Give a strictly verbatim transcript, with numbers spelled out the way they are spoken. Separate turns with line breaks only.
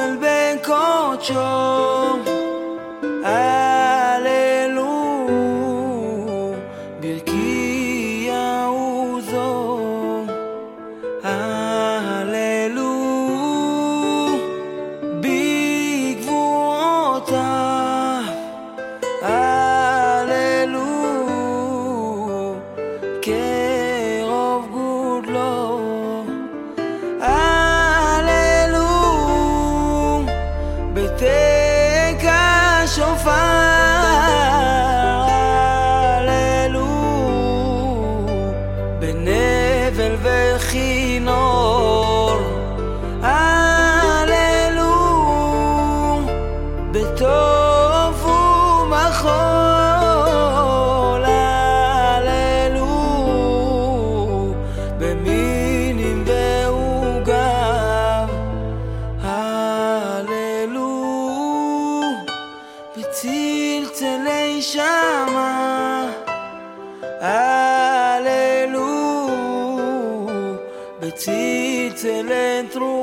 Samuel ben קודשו, הללו ברכי יעוזו, הללו בגבורותיו, הללו כרוב גודלו, הללו בתקע שופר, הללו בנבל וכינור, הללו בטוב ומחול, הללו במינים ועוגב, הללו בצלצלי שמה, הללו בצלצלי תרועה.